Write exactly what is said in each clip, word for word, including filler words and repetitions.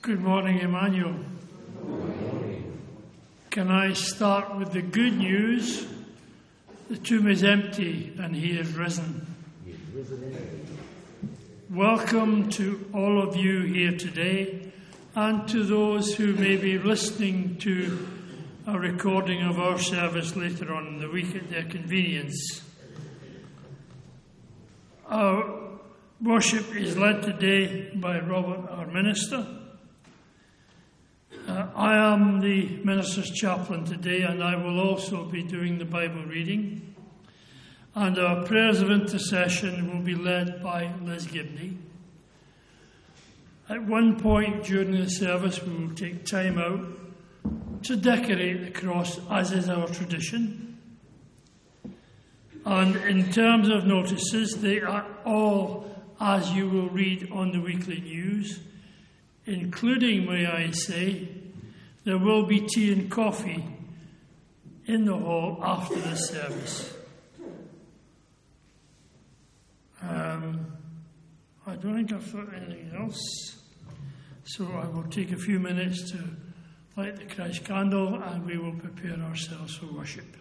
Good morning, Emmanuel. Good morning. Can I start with the good news? The tomb is empty and he is risen. He is risen indeed. Welcome to all of you here today and to those who may be listening to a recording of our service later on in the week at their convenience. Our worship is led today by Robert, our minister. Uh, I am the minister's chaplain today, and I will also be doing the Bible reading. And our prayers of intercession will be led by Liz Gibney. At one point during the service, we will take time out to decorate the cross, as is our tradition. And in terms of notices, they are all as you will read on the weekly news, including, may I say, there will be tea and coffee in the hall after the service. Um, I don't think I've thought anything else, so I will take a few minutes to light the Christ candle and we will prepare ourselves for worship.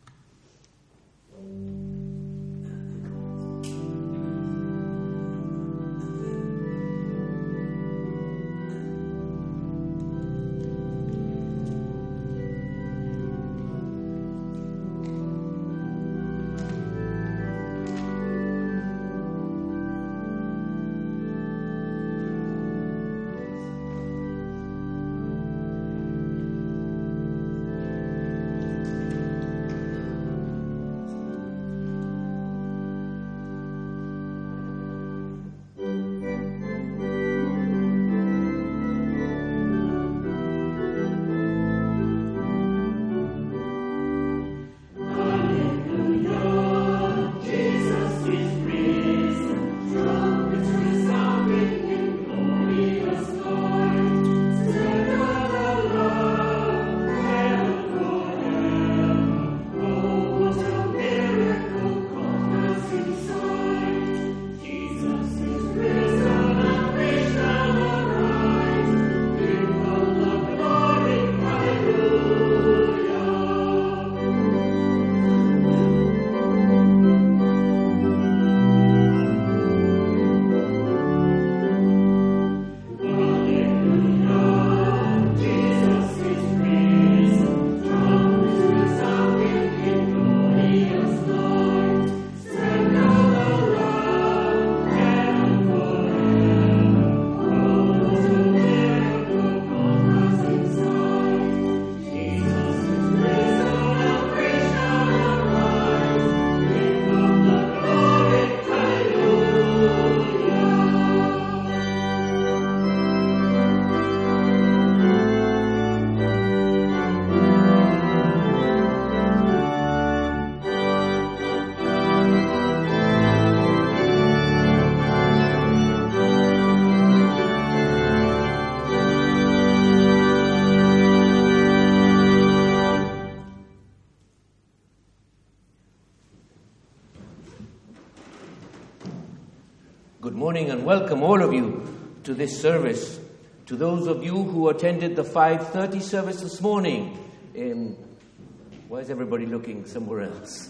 And welcome all of you to this service. To those of you who attended the five thirty service this morning, in, why is everybody looking somewhere else?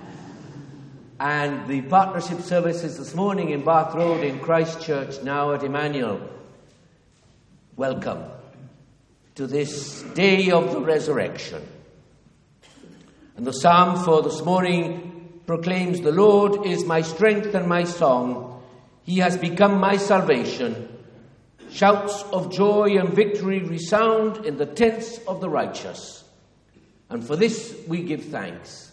And the partnership services this morning in Bath Road in Christchurch, now at Emmanuel. Welcome to this day of the resurrection. And the psalm for this morning proclaims, "The Lord is my strength and my song. He has become my salvation. Shouts of joy and victory resound in the tents of the righteous. And for this we give thanks."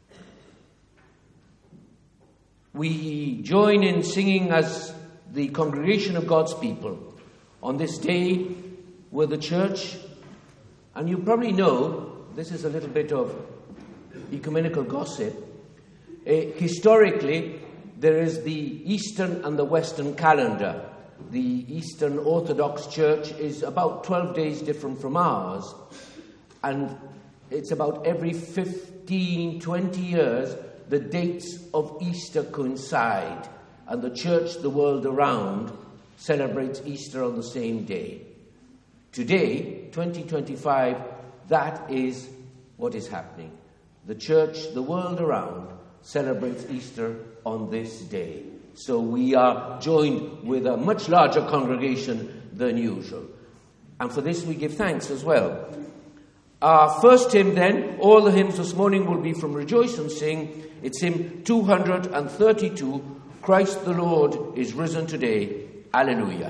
We join in singing as the congregation of God's people on this day with the church. And you probably know, this is a little bit of ecumenical gossip. Uh, historically, there is the Eastern and the Western calendar. The Eastern Orthodox Church is about twelve days different from ours. And it's about every fifteen, twenty years, the dates of Easter coincide. And the church the world around celebrates Easter on the same day. Today, twenty twenty-five, that is what is happening. The church, the world around, celebrates Easter on this day. So we are joined with a much larger congregation than usual. And for this we give thanks as well. Our first hymn then, all the hymns this morning will be from Rejoice and Sing. It's hymn two hundred thirty-two, Christ the Lord is risen today. Alleluia.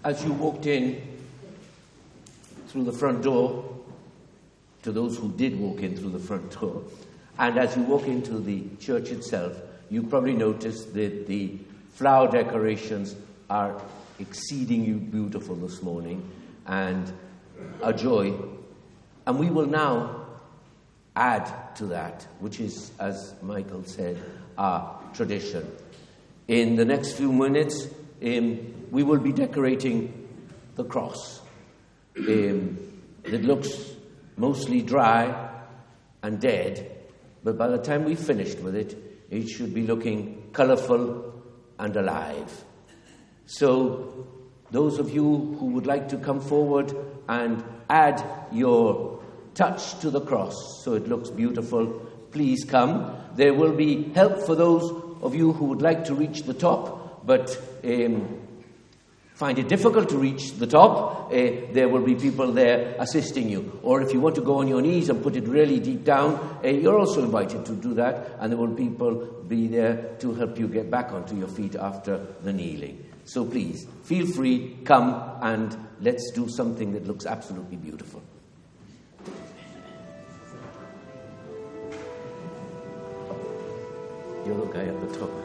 as you walked in through the front door, to those who did walk in through the front door, and as you walk into the church itself, you probably noticed that the flower decorations are exceedingly beautiful this morning and a joy. And we will now add to that, which is, as Michael said, our tradition. In the next few minutes, um, we will be decorating the cross. Um, it looks mostly dry and dead, but by the time we've finished with it, it should be looking colourful and alive. So, those of you who would like to come forward and add your touch to the cross so it looks beautiful, please come. There will be help for those of you who would like to reach the top, but um, find it difficult to reach the top. Uh, there will be people there assisting you. Or if you want to go on your knees and put it really deep down, uh, you're also invited to do that, and there will people be there to help you get back onto your feet after the kneeling. So please, feel free, come, and let's do something that looks absolutely beautiful. You're the guy at the top.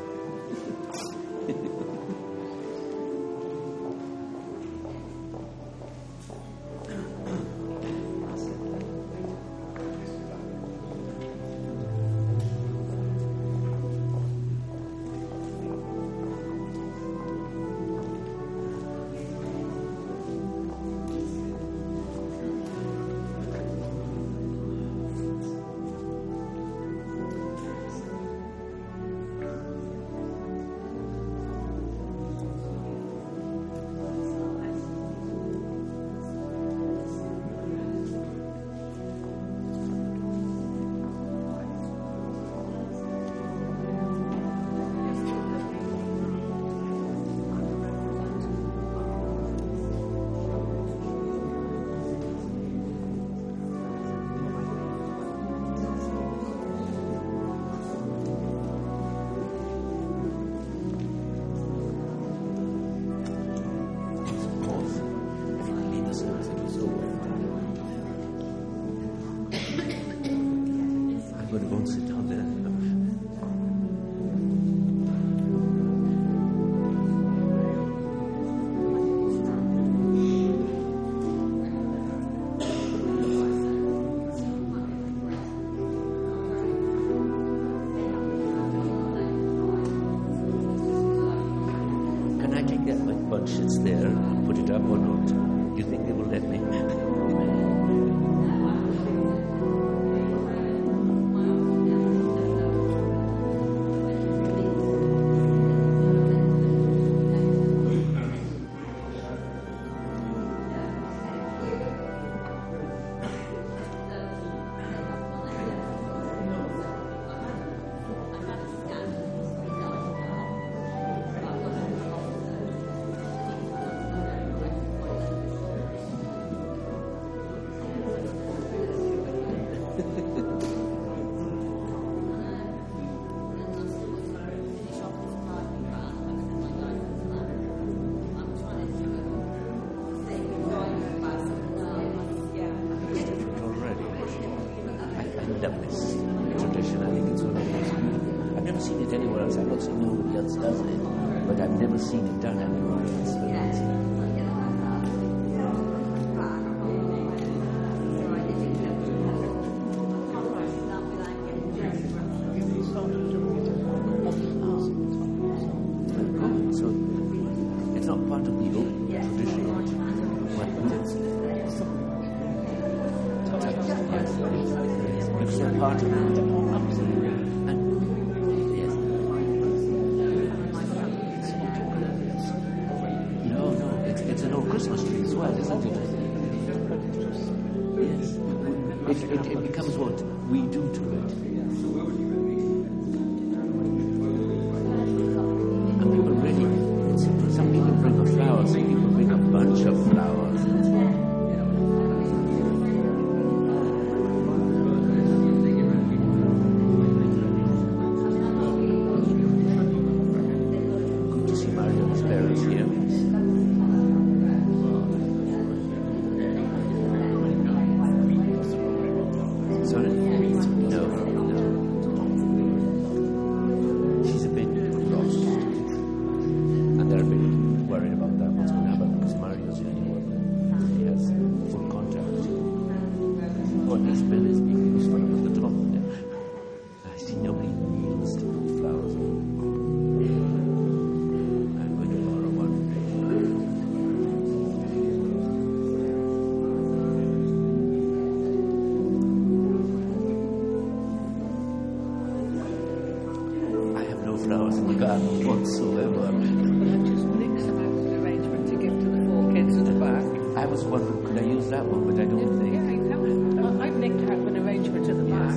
It's there, I'll put it up or not. You think they will let me? Parents here. have one, but I don't think. Yeah, you can. I'd like to have an arrangement at the back.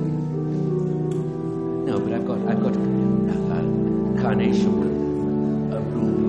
No, but I've got I've got a, a carnation with a blue.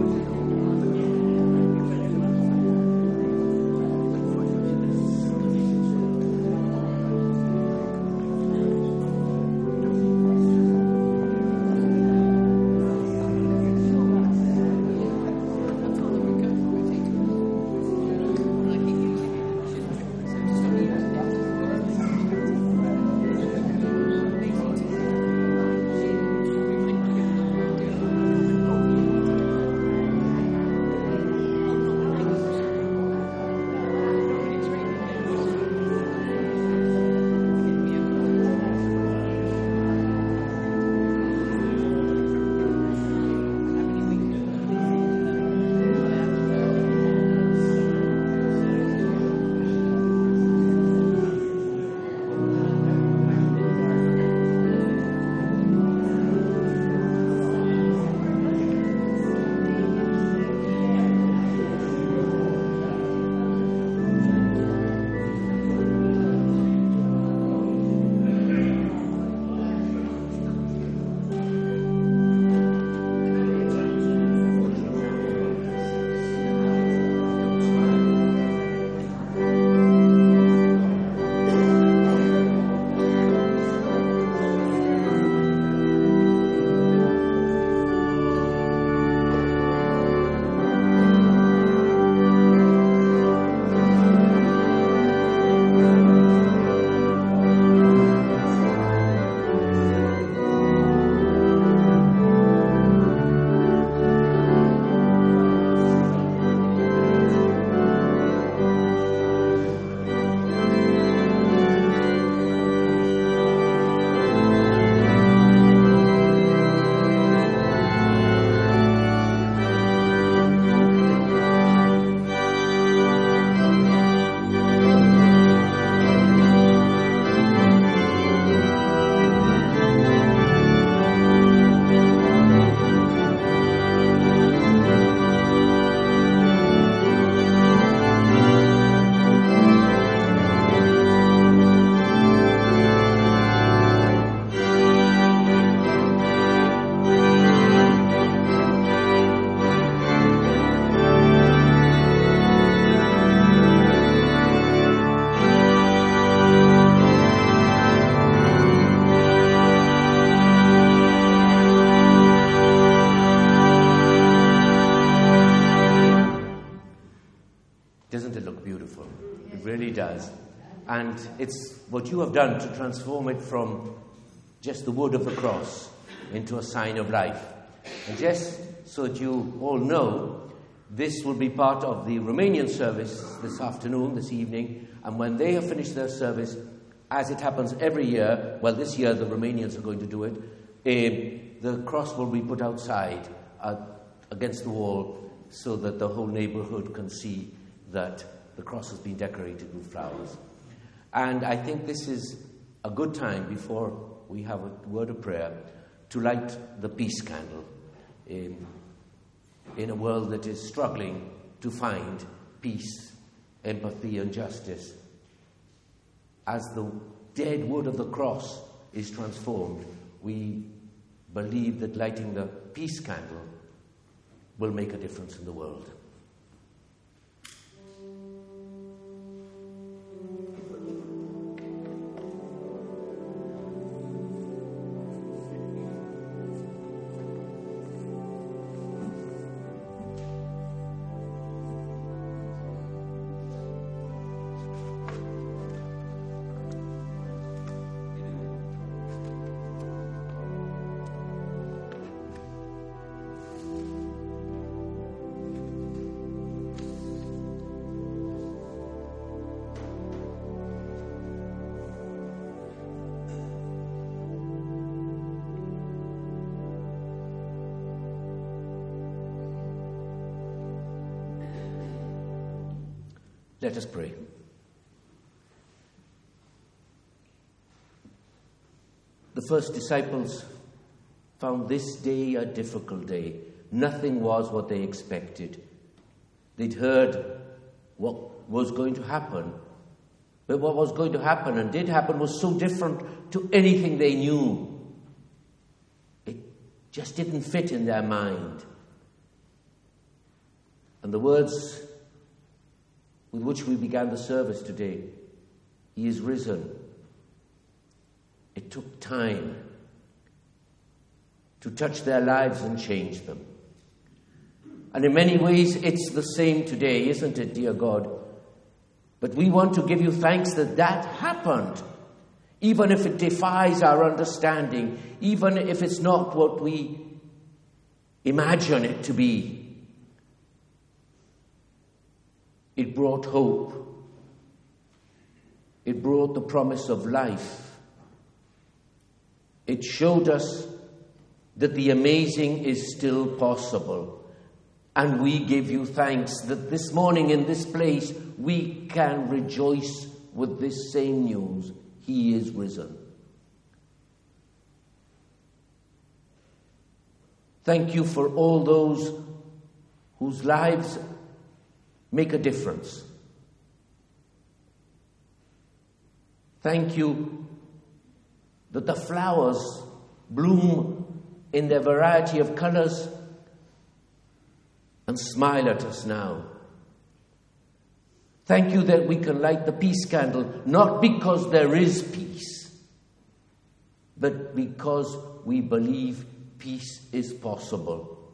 Does. And it's what you have done to transform it from just the wood of the cross into a sign of life. And just so that you all know, this will be part of the Romanian service this afternoon, this evening, and when they have finished their service, as it happens every year, well, this year the Romanians are going to do it, uh, the cross will be put outside uh, against the wall so that the whole neighborhood can see that the cross has been decorated with flowers. And I think this is a good time, before we have a word of prayer, to light the peace candle in, in a world that is struggling to find peace, empathy, and justice. As the dead wood of the cross is transformed, we believe that lighting the peace candle will make a difference in the world. Let us pray. The first disciples found this day a difficult day. Nothing was what they expected. They'd heard what was going to happen. But what was going to happen and did happen was so different to anything they knew. It just didn't fit in their mind. And the words with which we began the service today, He is risen. It took time to touch their lives and change them. And in many ways, it's the same today, isn't it, dear God? But we want to give you thanks that that happened, even if it defies our understanding, even if it's not what we imagine it to be. It brought hope. It brought the promise of life. It showed us that the amazing is still possible. And we give you thanks that this morning in this place we can rejoice with this same news. He is risen. Thank you for all those whose lives make a difference. Thank you that the flowers bloom in their variety of colors and smile at us now. Thank you that we can light the peace candle, not because there is peace, but because we believe peace is possible.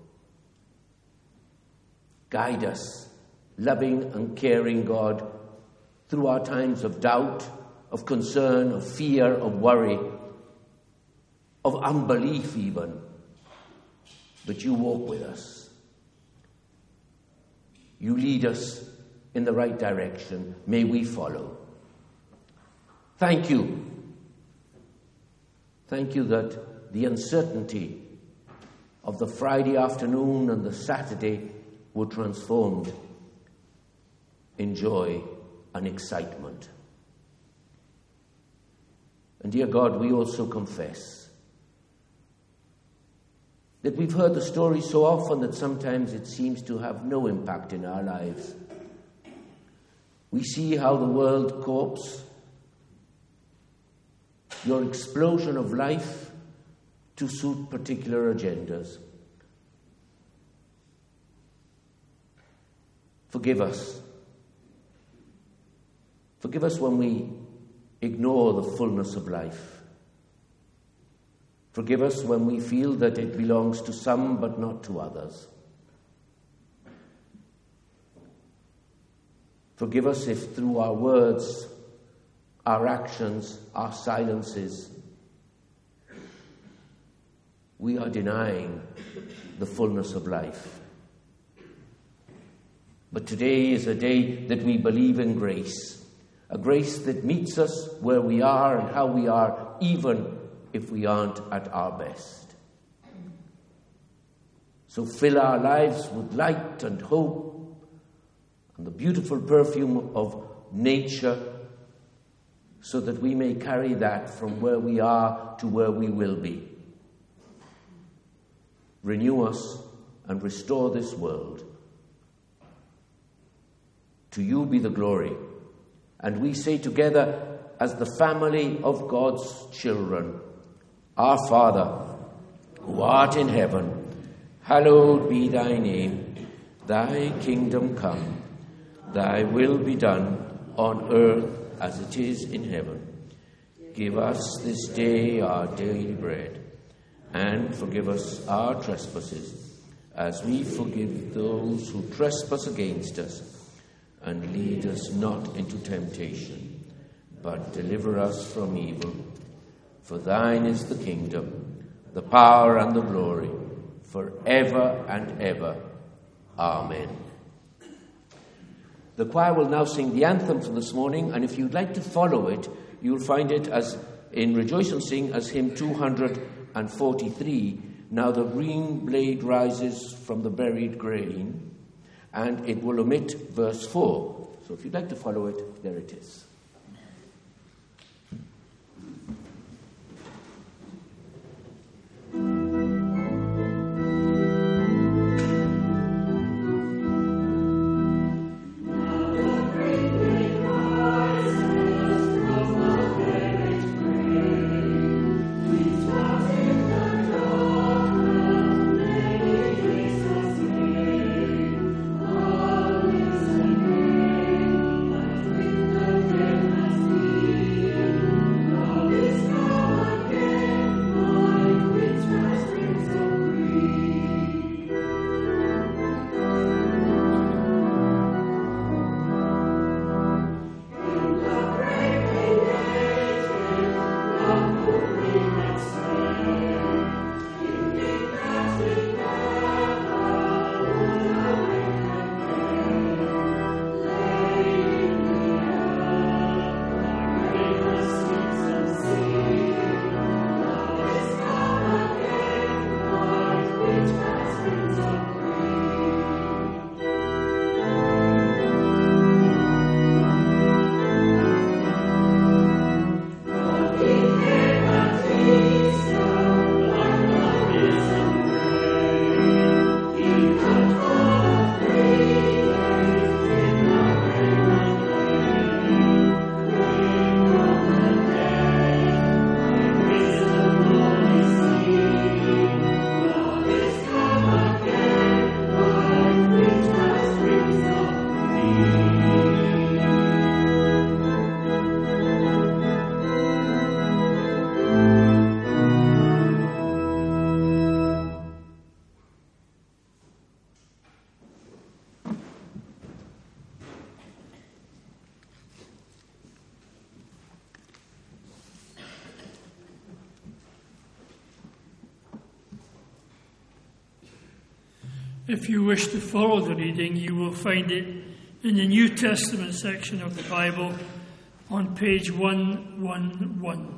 Guide us, loving and caring God, through our times of doubt, of concern, of fear, of worry, of unbelief even. But you walk with us. You lead us in the right direction. May we follow. Thank you. Thank you that the uncertainty of the Friday afternoon and the Saturday were transformed in joy and excitement. And dear God, we also confess that we've heard the story so often that sometimes it seems to have no impact in our lives. We see how the world copes, your explosion of life to suit particular agendas. Forgive us. Forgive us when we ignore the fullness of life. Forgive us when we feel that it belongs to some but not to others. Forgive us if through our words, our actions, our silences, we are denying the fullness of life. But today is a day that we believe in grace, a grace that meets us where we are and how we are, even if we aren't at our best. So fill our lives with light and hope and the beautiful perfume of nature, so that we may carry that from where we are to where we will be. Renew us and restore this world. To you be the glory. And we say together, as the family of God's children, Our Father, who art in heaven, hallowed be thy name. Thy kingdom come. Thy will be done on earth as it is in heaven. Give us this day our daily bread, and forgive us our trespasses, as we forgive those who trespass against us. And lead us not into temptation, but deliver us from evil. For thine is the kingdom, the power and the glory, forever and ever. Amen. The choir will now sing the anthem for this morning, and if you'd like to follow it, you'll find it as in Rejoice and Sing as hymn two hundred forty-three. Now the green blade rises from the buried grain, and it will omit verse four. So if you'd like to follow it, there it is. Now If you wish to follow the reading, you will find it in the New Testament section of the Bible on page one eleven.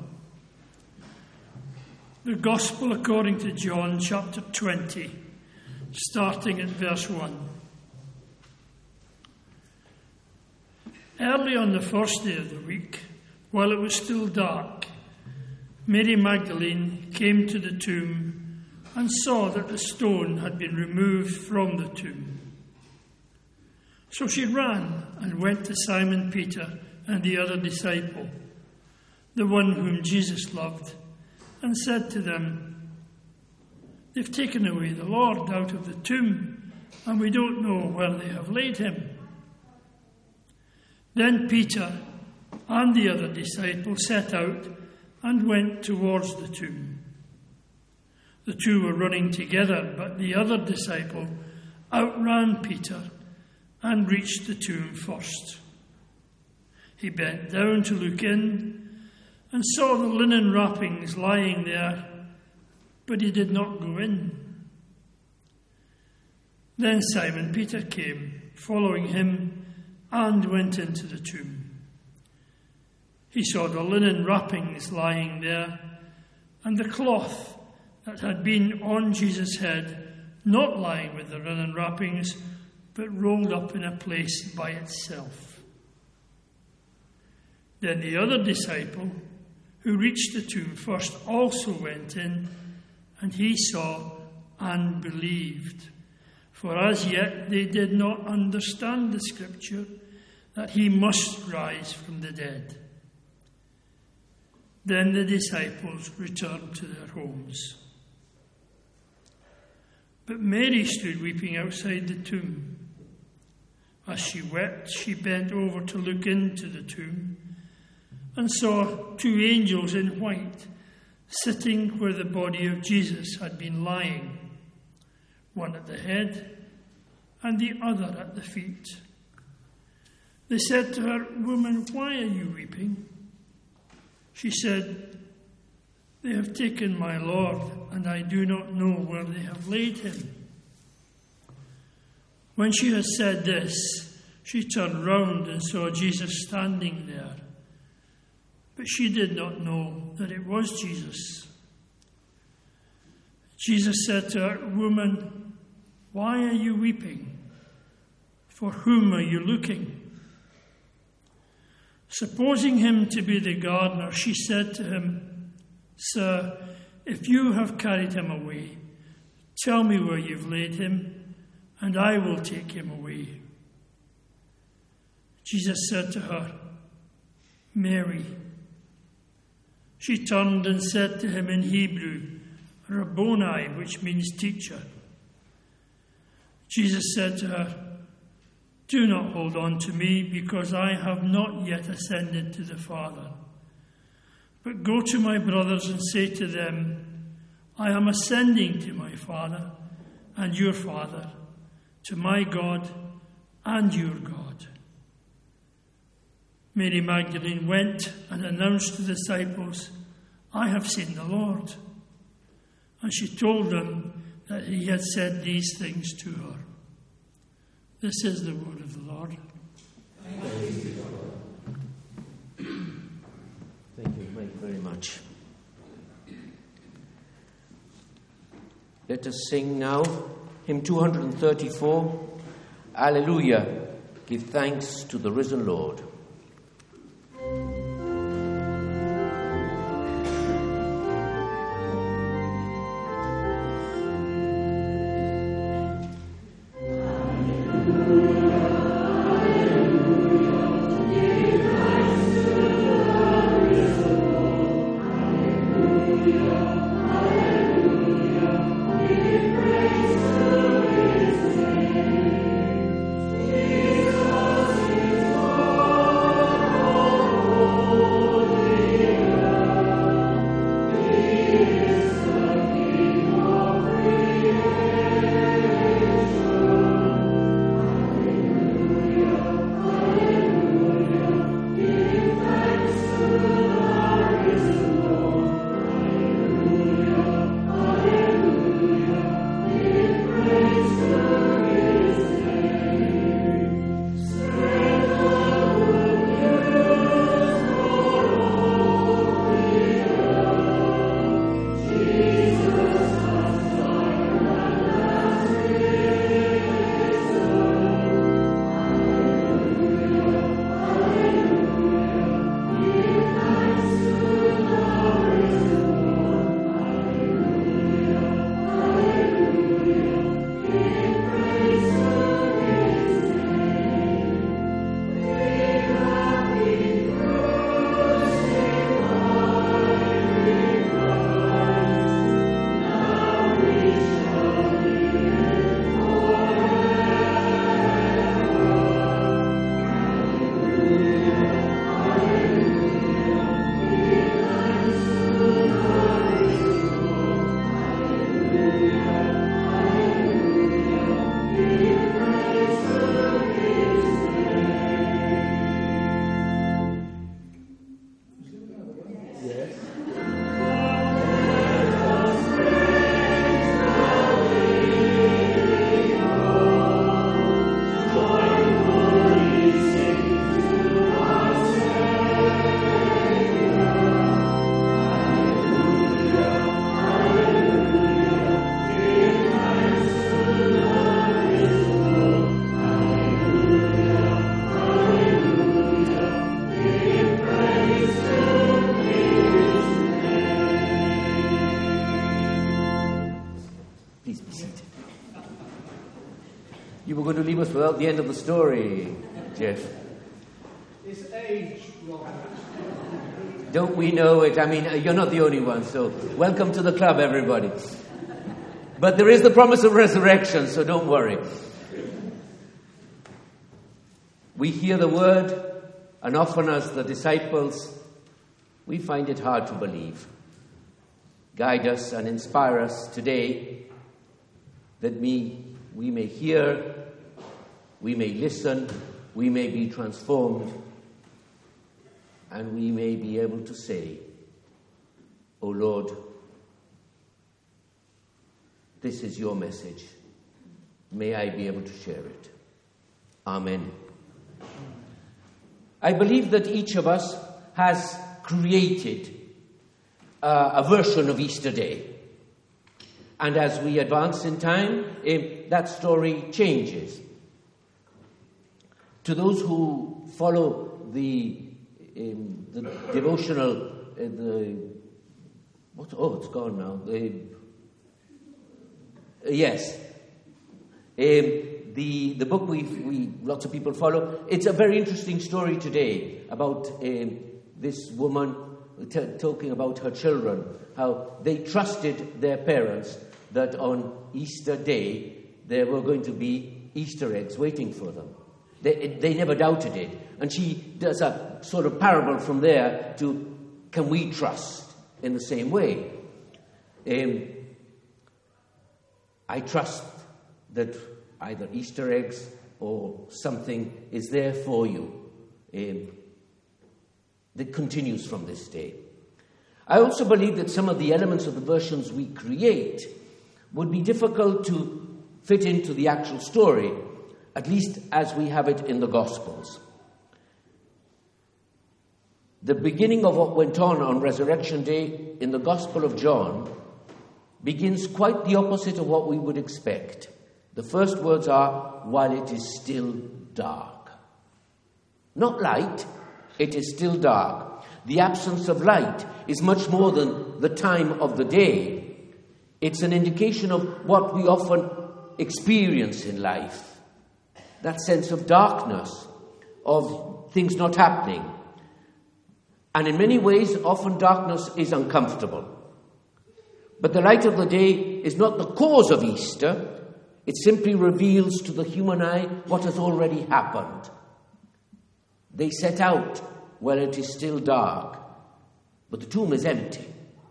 The Gospel according to John, chapter twenty, starting at verse one. Early on the first day of the week, while it was still dark, Mary Magdalene came to the tomb and saw that the stone had been removed from the tomb. So she ran and went to Simon Peter and the other disciple, the one whom Jesus loved, and said to them, "They've taken away the Lord out of the tomb, and we don't know where they have laid him." Then Peter and the other disciple set out and went towards the tomb. The two were running together, but the other disciple outran Peter and reached the tomb first. He bent down to look in and saw the linen wrappings lying there, but he did not go in. Then Simon Peter came, following him, and went into the tomb. He saw the linen wrappings lying there, and the cloth that had been on Jesus' head, not lying with the linen wrappings, but rolled up in a place by itself. Then the other disciple, who reached the tomb first, also went in, and he saw and believed. For as yet they did not understand the scripture, that he must rise from the dead. Then the disciples returned to their homes. But Mary stood weeping outside the tomb. As she wept, she bent over to look into the tomb and saw two angels in white sitting where the body of Jesus had been lying, one at the head and the other at the feet. They said to her, "Woman, why are you weeping?" She said, "They have taken my Lord, and I do not know where they have laid him." When she had said this, she turned round and saw Jesus standing there. But she did not know that it was Jesus. Jesus said to her, "Woman, why are you weeping? For whom are you looking?" Supposing him to be the gardener, she said to him, "Sir, if you have carried him away, tell me where you've laid him, and I will take him away." Jesus said to her, "Mary." She turned and said to him in Hebrew, "Rabboni," which means teacher. Jesus said to her, "Do not hold on to me, because I have not yet ascended to the Father. But go to my brothers and say to them, I am ascending to my Father and your Father, to my God and your God." Mary Magdalene went and announced to the disciples, "I have seen the Lord." And she told them that he had said these things to her. This is the word of the Lord. Thank you, Mike, very much. Let us sing now hymn two thirty-four, Alleluia, give thanks to the risen Lord. Jesus is Lord. You were going to leave us without the end of the story, Jeff. It's age, Robert. Don't we know it? I mean, you're not the only one, so welcome to the club, everybody. But there is the promise of resurrection, so don't worry. We hear the word, and often as the disciples, we find it hard to believe. Guide us and inspire us today that we, we may hear, we may listen, we may be transformed, and we may be able to say, "O Lord, this is your message. May I be able to share it." Amen. I believe that each of us has created uh, a version of Easter Day. And as we advance in time, um, that story changes. To those who follow the, um, the devotional, uh, the what? Oh, it's gone now. The, uh, yes, um, the the book we we lots of people follow. It's a very interesting story today about um, this woman t- talking about her children, how they trusted their parents that on Easter Day there were going to be Easter eggs waiting for them. They, they never doubted it. And she does a sort of parable from there to, can we trust in the same way? Um, I trust that either Easter eggs or something is there for you um, that continues from this day. I also believe that some of the elements of the versions we create would be difficult to fit into the actual story, at least as we have it in the Gospels. The beginning of what went on on Resurrection Day in the Gospel of John begins quite the opposite of what we would expect. The first words are, "while it is still dark." Not light, it is still dark. The absence of light is much more than the time of the day. It's an indication of what we often experience in life. That sense of darkness, of things not happening. And in many ways, often darkness is uncomfortable. But the light of the day is not the cause of Easter. It simply reveals to the human eye what has already happened. They set out while it is still dark, but the tomb is empty.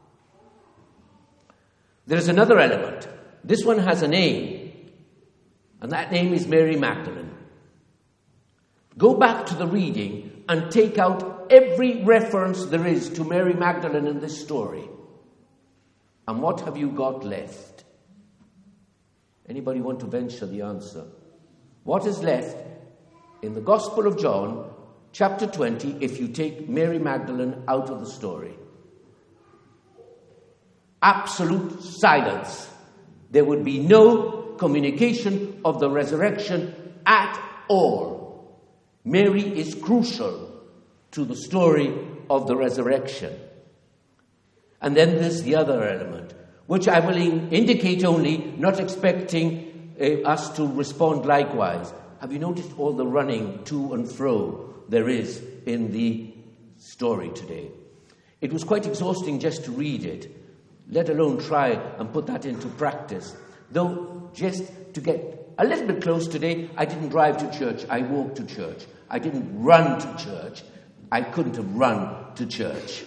There is another element. This one has a name, and that name is Mary Magdalene. Go back to the reading and take out every reference there is to Mary Magdalene in this story. And what have you got left? Anybody want to venture the answer? What is left in the Gospel of John, chapter twenty, if you take Mary Magdalene out of the story? Absolute silence. There would be no communication of the resurrection at all. Mary is crucial to the story of the resurrection. And then there's the other element, which I will in- indicate only, not expecting uh, us to respond likewise. Have you noticed all the running to and fro there is in the story today? It was quite exhausting just to read it, let alone try and put that into practice. Though, just to get a little bit close today, I didn't drive to church, I walked to church. I didn't run to church. I couldn't have run to church.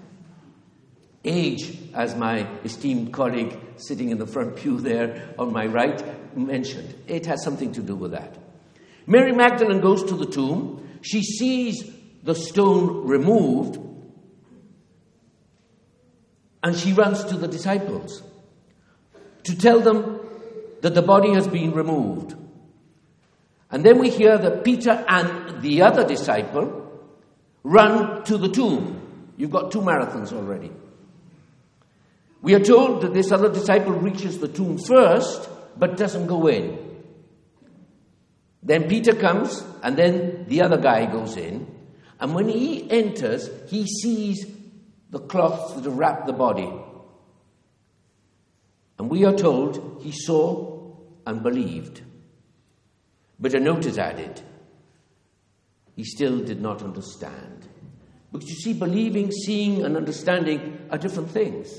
Age, as my esteemed colleague sitting in the front pew there on my right mentioned, it has something to do with that. Mary Magdalene goes to the tomb. She sees the stone removed, and she runs to the disciples to tell them that the body has been removed. And then we hear that Peter and the other disciple run to the tomb. You've got two marathons already. We are told that this other disciple reaches the tomb first, but doesn't go in. Then Peter comes, and then the other guy goes in. And when he enters, he sees the cloths that have wrapped the body. And we are told he saw and believed. But a note is added. He still did not understand. Because you see, believing, seeing, and understanding are different things.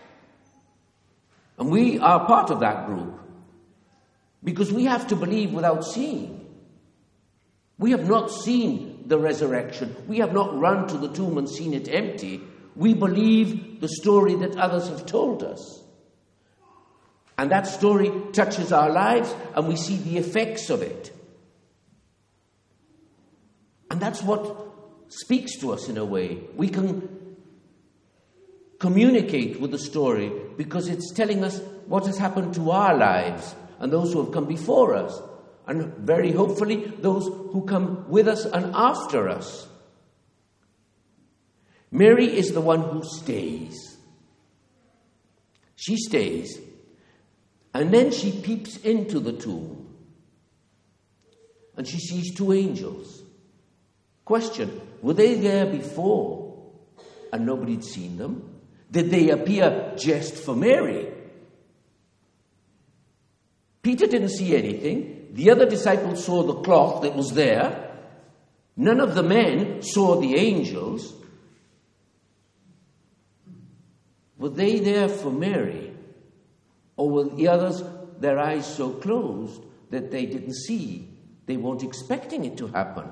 And we are part of that group. Because we have to believe without seeing. We have not seen the resurrection. We have not run to the tomb and seen it empty. We believe the story that others have told us. And that story touches our lives, and we see the effects of it. And that's what speaks to us in a way. We can communicate with the story because it's telling us what has happened to our lives and those who have come before us, and very hopefully those who come with us and after us. Mary is the one who stays. She stays, and then she peeps into the tomb, and she sees two angels. Question, were they there before and nobody'd seen them? Did they appear just for Mary? Peter didn't see anything. The other disciples saw the cloth that was there. None of the men saw the angels. Were they there for Mary? Or were the others, their eyes so closed that they didn't see? They weren't expecting it to happen.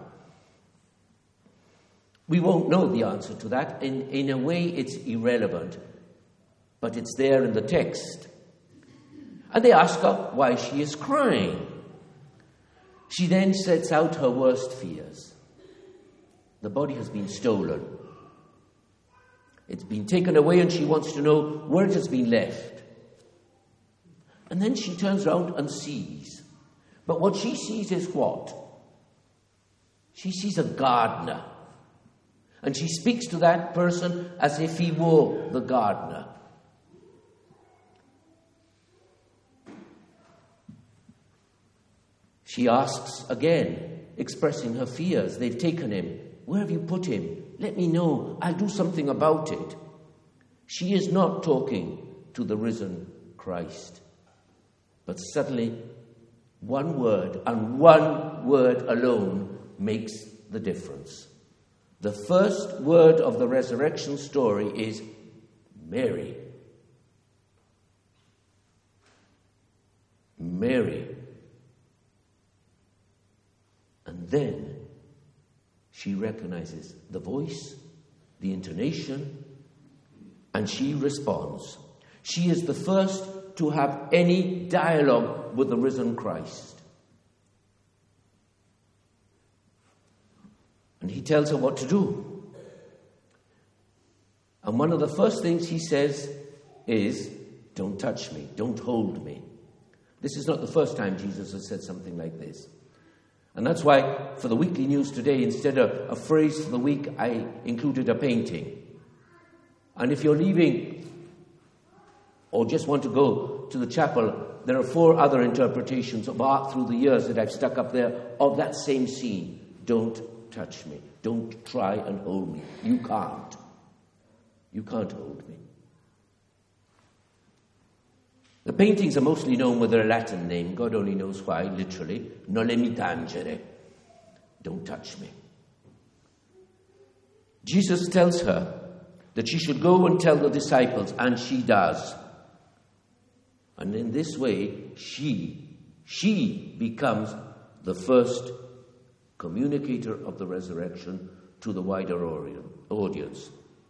We won't know the answer to that. In, in a way, it's irrelevant. But it's there in the text. And they ask her why she is crying. She then sets out her worst fears. The body has been stolen. It's been taken away, and she wants to know where it has been left. And then she turns around and sees. But what she sees is what? She sees a gardener. And she speaks to that person as if he were the gardener. She asks again, expressing her fears. They've taken him. Where have you put him? Let me know. I'll do something about it. She is not talking to the risen Christ. But suddenly, one word, and one word alone, makes the difference. The first word of the resurrection story is Mary. Mary. And then she recognizes the voice, the intonation, and she responds. She is the first to have any dialogue with the risen Christ. And he tells her what to do. And one of the first things he says is, don't touch me, don't hold me. This is not the first time Jesus has said something like this. And that's why for the weekly news today, instead of a phrase for the week, I included a painting. And if you're leaving or just want to go to the chapel, there are four other interpretations of art through the years that I've stuck up there of that same scene. Don't touch me. Don't try and hold me. You can't. You can't hold me. The paintings are mostly known with their Latin name. God only knows why, literally. Noli mi tangere. Don't touch me. Jesus tells her that she should go and tell the disciples, and she does. And in this way, she, she becomes the first communicator of the resurrection to the wider audience.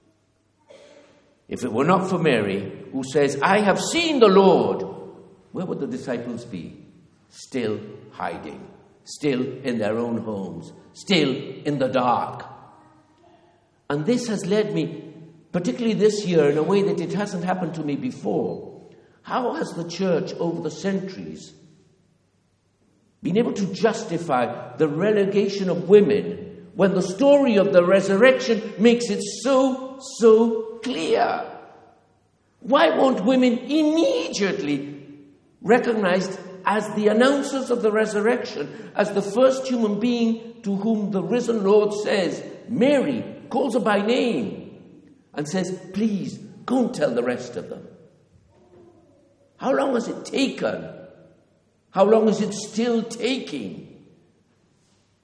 If it were not for Mary, who says, I have seen the Lord, where would the disciples be? Still hiding, still in their own homes, still in the dark. And this has led me, particularly this year, in a way that it hasn't happened to me before. How has the church over the centuries been able to justify the relegation of women when the story of the resurrection makes it so, so clear? Why won't women immediately recognized as the announcers of the resurrection, as the first human being to whom the risen Lord says, Mary, calls her by name and says, please, go and tell the rest of them? How long has it taken? How long is it still taking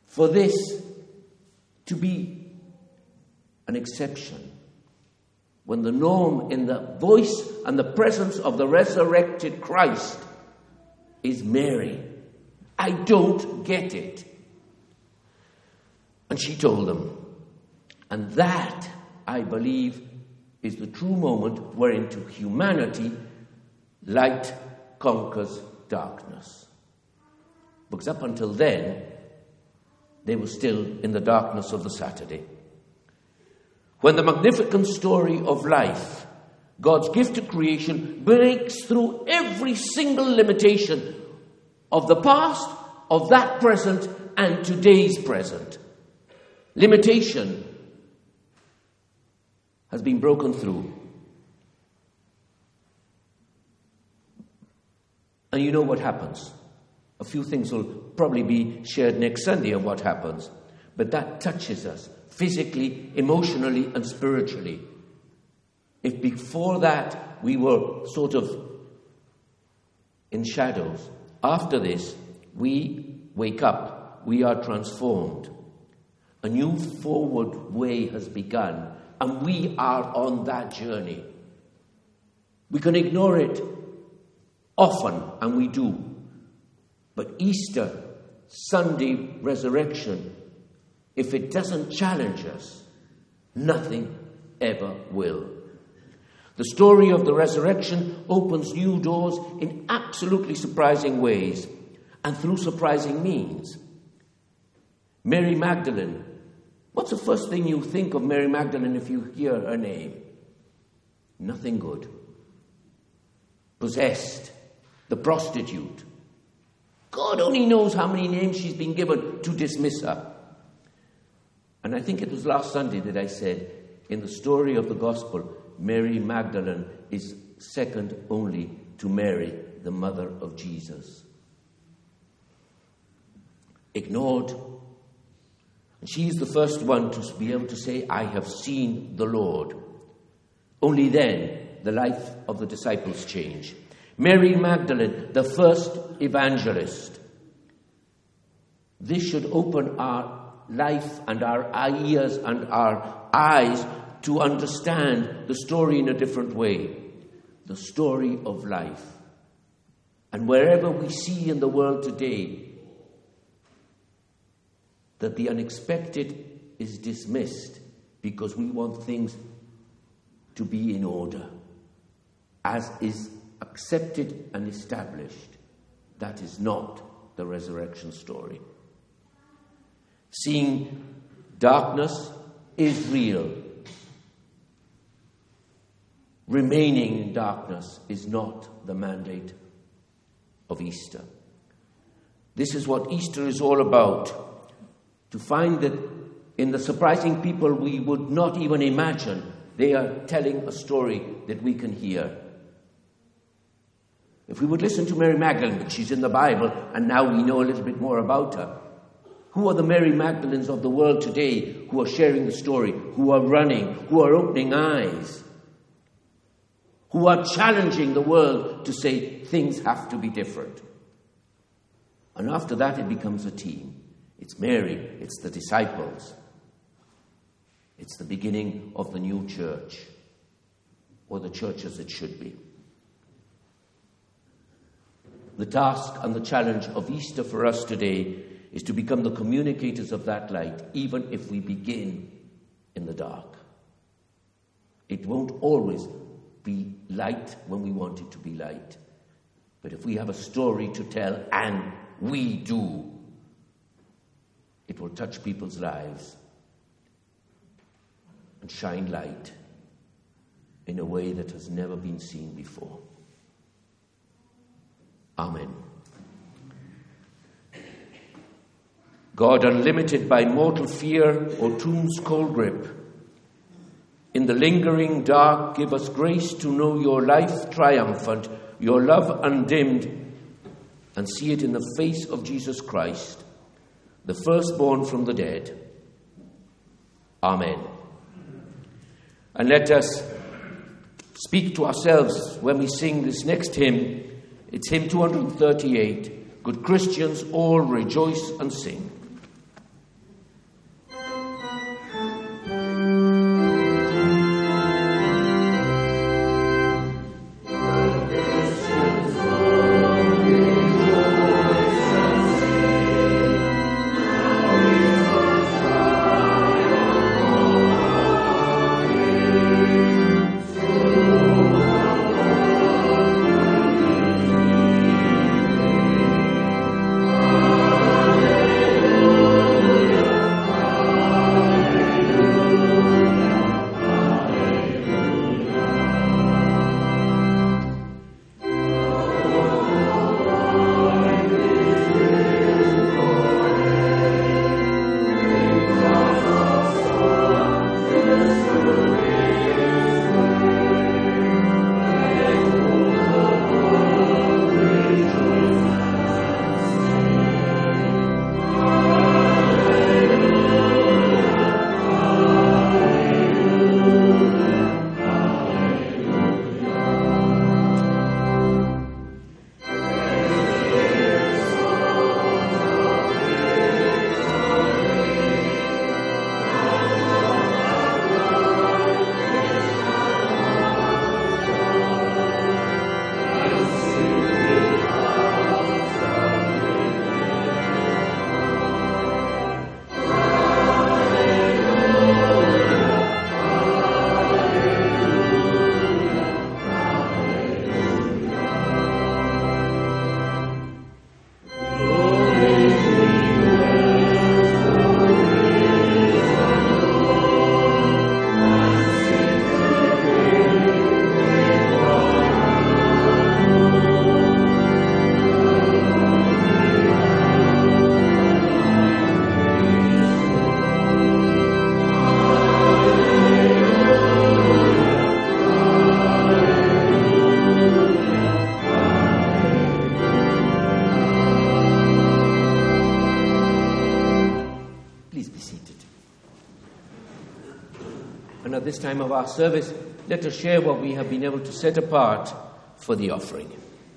for this to be an exception, when the norm in the voice and the presence of the resurrected Christ is Mary. I don't get it. And she told them. And that, I believe, is the true moment wherein to humanity light conquers darkness. Because up until then, they were still in the darkness of the Saturday. When the magnificent story of life, God's gift to creation, breaks through every single limitation of the past, of that present, and today's present. Limitation has been broken through. And you know what happens. A few things will probably be shared next Sunday of what happens. But that touches us physically, emotionally, and spiritually. If before that we were sort of in shadows, after this we wake up, we are transformed. A new forward way has begun, and we are on that journey. We can ignore it often, and we do. But Easter, Sunday resurrection, if it doesn't challenge us, nothing ever will. The story of the resurrection opens new doors in absolutely surprising ways and through surprising means. Mary Magdalene. What's the first thing you think of Mary Magdalene if you hear her name? Nothing good. Possessed. The prostitute. God only knows how many names she's been given to dismiss her. And I think it was last Sunday that I said, in the story of the gospel, Mary Magdalene is second only to Mary, the mother of Jesus. Ignored. And she is the first one to be able to say, I have seen the Lord. Only then the life of the disciples changed. Mary Magdalene, the first evangelist. This should open our life and our ears and our eyes to understand the story in a different way. The story of life. And wherever we see in the world today that the unexpected is dismissed because we want things to be in order, as is accepted and established, that is not the resurrection story. Seeing darkness is real. Remaining in darkness is not the mandate of Easter. This is what Easter is all about. To find that in the surprising people we would not even imagine, they are telling a story that we can hear. If we would listen to Mary Magdalene, she's in the Bible, and now we know a little bit more about her. Who are the Mary Magdalenes of the world today who are sharing the story, who are running, who are opening eyes, who are challenging the world to say things have to be different? And after that it becomes a team. It's Mary, it's the disciples. It's the beginning of the new church, or the church as it should be. The task and the challenge of Easter for us today is to become the communicators of that light, even if we begin in the dark. It won't always be light when we want it to be light. But if we have a story to tell, and we do, it will touch people's lives and shine light in a way that has never been seen before. Amen. God, unlimited by mortal fear or tomb's cold grip, in the lingering dark, give us grace to know your life triumphant, your love undimmed, and see it in the face of Jesus Christ, the firstborn from the dead. Amen. And let us speak to ourselves when we sing this next hymn. It's hymn two thirty-eight. Good Christians, all rejoice and sing. at this time of our service, let us share what we have been able to set apart for the offering.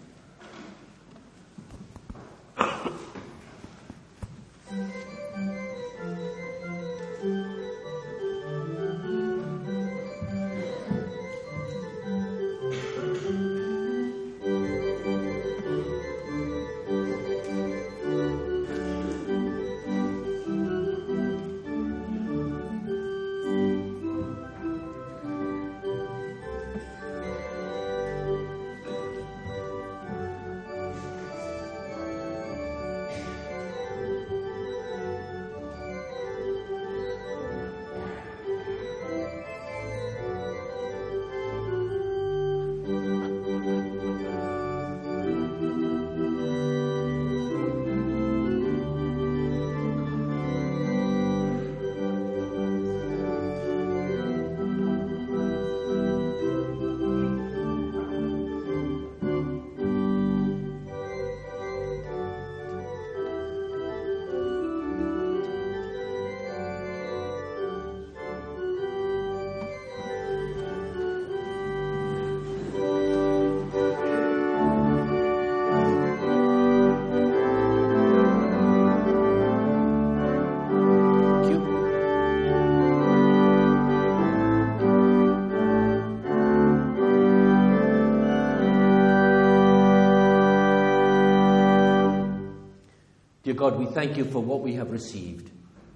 Dear God, we thank you for what we have received.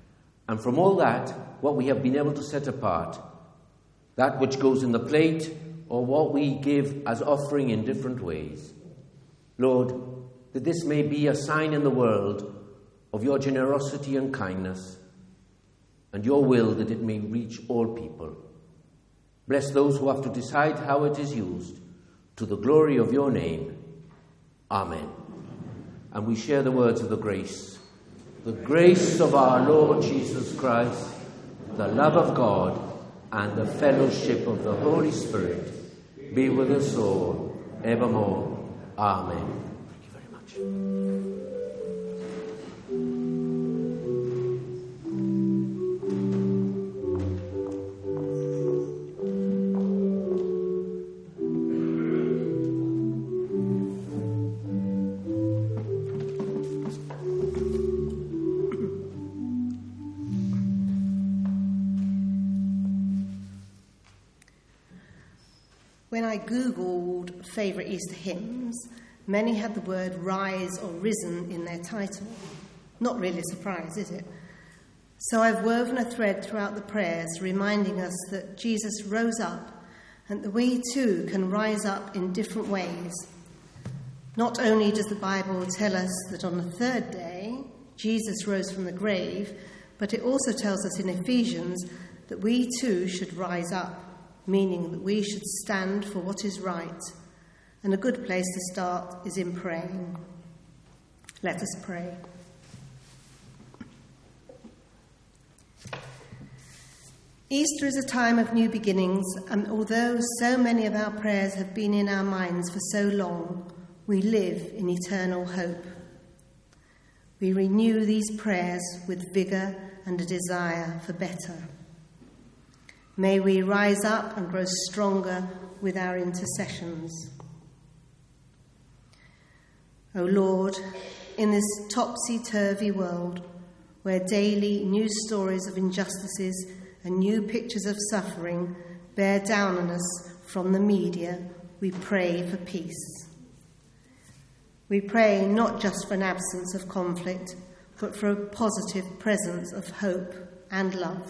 And from all that, what we have been able to set apart, that which goes in the plate or what we give as offering in different ways. Lord, that this may be a sign in the world of your generosity and kindness and your will that it may reach all people. Bless those who have to decide how it is used to the glory of your name. Amen. And we share the words of the grace. The grace of our Lord Jesus Christ, the love of God, and the fellowship of the Holy Spirit be with us all, evermore. Amen. Thank you very much. When I googled favourite Easter hymns, many had the word rise or risen in their title. Not really a surprise, is it? So I've woven a thread throughout the prayers reminding us that Jesus rose up and that we too can rise up in different ways. Not only does the Bible tell us that on the third day Jesus rose from the grave, but it also tells us in Ephesians that we too should rise up, meaning that we should stand for what is right. And a good place to start is in praying. Let us pray. Easter is a time of new beginnings, and although so many of our prayers have been in our minds for so long, we live in eternal hope. We renew these prayers with vigour and a desire for better. May we rise up and grow stronger with our intercessions. O Lord, in this topsy-turvy world, where daily news stories of injustices and new pictures of suffering bear down on us from the media, we pray for peace. We pray not just for an absence of conflict, but for a positive presence of hope and love.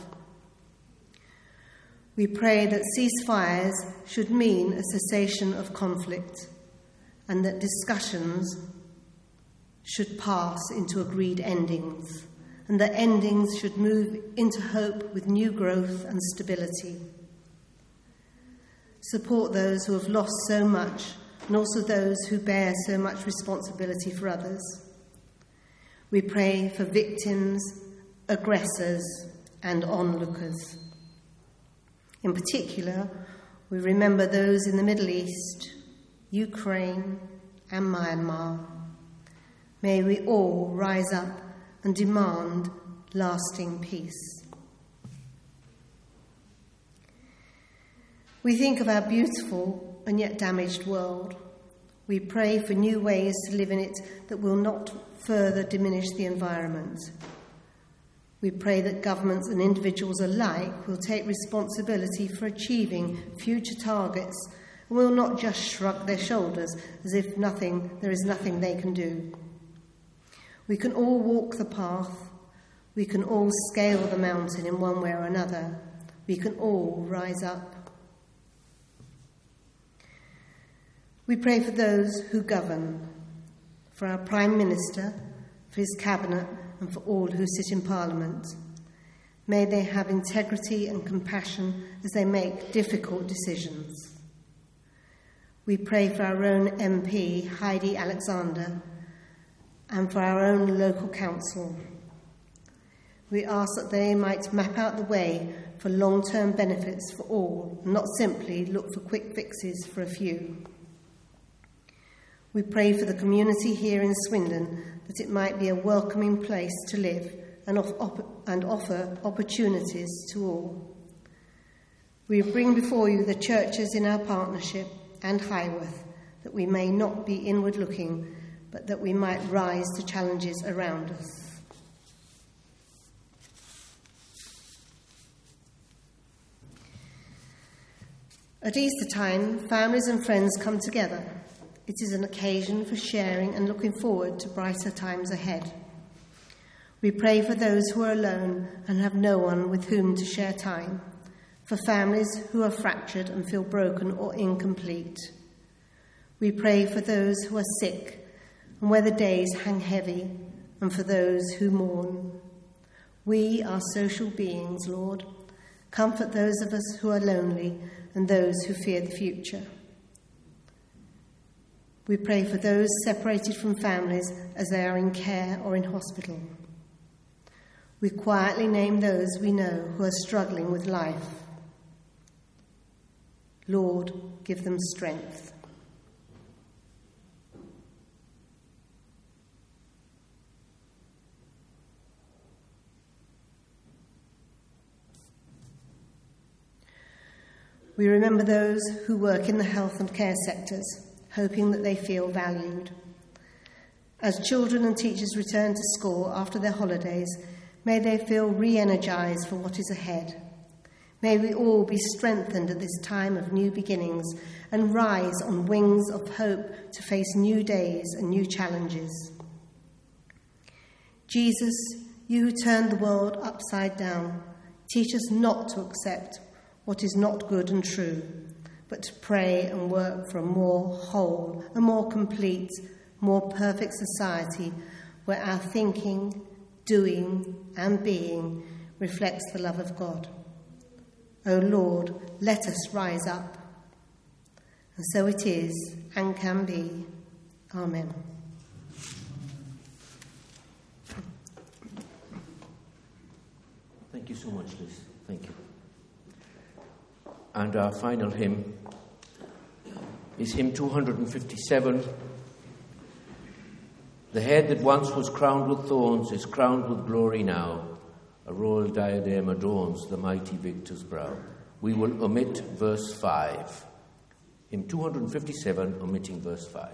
We pray that ceasefires should mean a cessation of conflict and that discussions should pass into agreed endings and that endings should move into hope with new growth and stability. Support those who have lost so much and also those who bear so much responsibility for others. We pray for victims, aggressors, and onlookers. In particular, we remember those in the Middle East, Ukraine, and Myanmar. May we all rise up and demand lasting peace. We think of our beautiful and yet damaged world. We pray for new ways to live in it that will not further diminish the environment. We pray that governments and individuals alike will take responsibility for achieving future targets and will not just shrug their shoulders as if nothing, there is nothing they can do. We can all walk the path. We can all scale the mountain in one way or another. We can all rise up. We pray for those who govern, for our Prime Minister, for his Cabinet, and for all who sit in Parliament. May they have integrity and compassion as they make difficult decisions. We pray for our own M P, Heidi Alexander, and for our own local council. We ask that they might map out the way for long-term benefits for all, and not simply look for quick fixes for a few. We pray for the community here in Swindon that it might be a welcoming place to live and, off- op- and offer opportunities to all. We bring before you the churches in our partnership and Highworth, that we may not be inward-looking, but that we might rise to challenges around us. At Easter time, families and friends come together. It is an occasion for sharing and looking forward to brighter times ahead. We pray for those who are alone and have no one with whom to share time, for families who are fractured and feel broken or incomplete. We pray for those who are sick and where the days hang heavy, and for those who mourn. We are social beings, Lord. Comfort those of us who are lonely and those who fear the future. We pray for those separated from families as they are in care or in hospital. We quietly name those we know who are struggling with life. Lord, give them strength. We remember those who work in the health and care sectors, hoping that they feel valued. As children and teachers return to school after their holidays, may they feel re-energized for what is ahead. May we all be strengthened at this time of new beginnings and rise on wings of hope to face new days and new challenges. Jesus, you who turned the world upside down, teach us not to accept what is not good and true, but to pray and work for a more whole, a more complete, more perfect society where our thinking, doing and being reflects the love of God. O Lord, let us rise up. And so it is and can be. Amen. Thank you so much, Liz. Thank you. And our final hymn is hymn two fifty-seven. The head that once was crowned with thorns is crowned with glory now. A royal diadem adorns the mighty victor's brow. We will omit verse five. Hymn two fifty-seven, omitting verse five.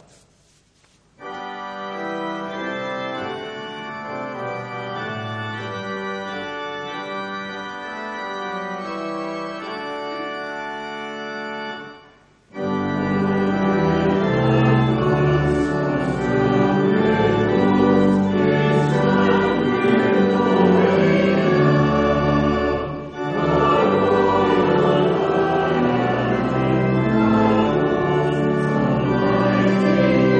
Thank you.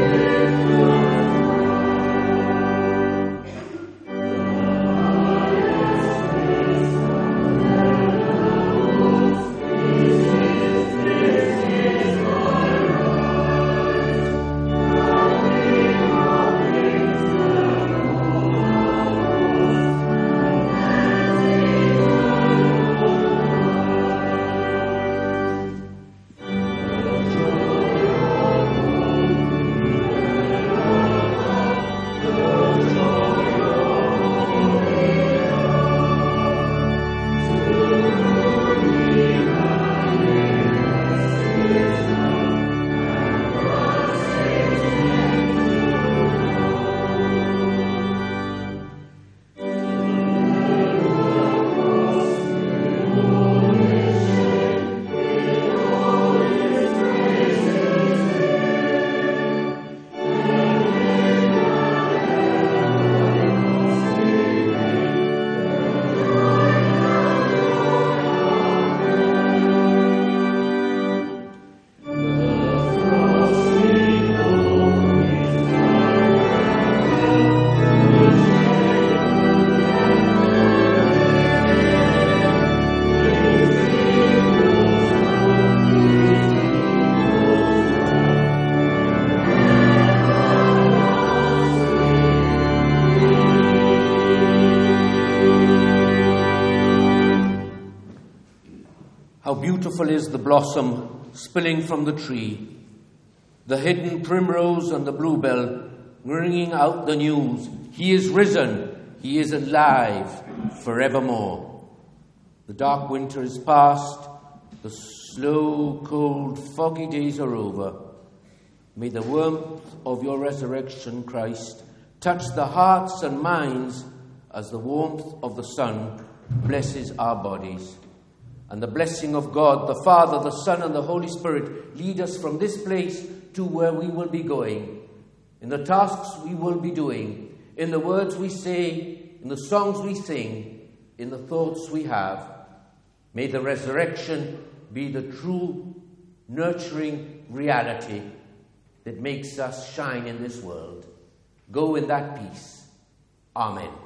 How beautiful is the blossom spilling from the tree, the hidden primrose and the bluebell ringing out the news. He is risen, he is alive forevermore. The dark winter is past, the slow, cold, foggy days are over. May the warmth of your resurrection, Christ, touch the hearts and minds as the warmth of the sun blesses our bodies. And the blessing of God, the Father, the Son, and the Holy Spirit lead us from this place to where we will be going, in the tasks we will be doing, in the words we say, in the songs we sing, in the thoughts we have. May the resurrection be the true, nurturing reality that makes us shine in this world. Go in that peace. Amen.